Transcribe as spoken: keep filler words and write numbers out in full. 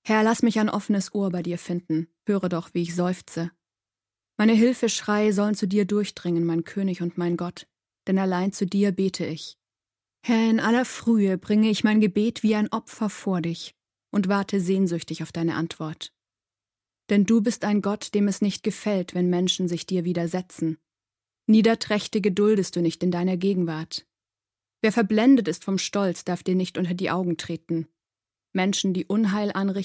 Herr, lass mich ein offenes Ohr bei dir finden, höre doch, wie ich seufze. Meine Hilfeschreie sollen zu dir durchdringen, mein König und mein Gott, denn allein zu dir bete ich. Herr, in aller Frühe bringe ich mein Gebet wie ein Opfer vor dich und warte sehnsüchtig auf deine Antwort. Denn du bist ein Gott, dem es nicht gefällt, wenn Menschen sich dir widersetzen. Niederträchtige duldest du nicht in deiner Gegenwart. Wer verblendet ist vom Stolz, darf dir nicht unter die Augen treten. Menschen, die Unheil anrichten,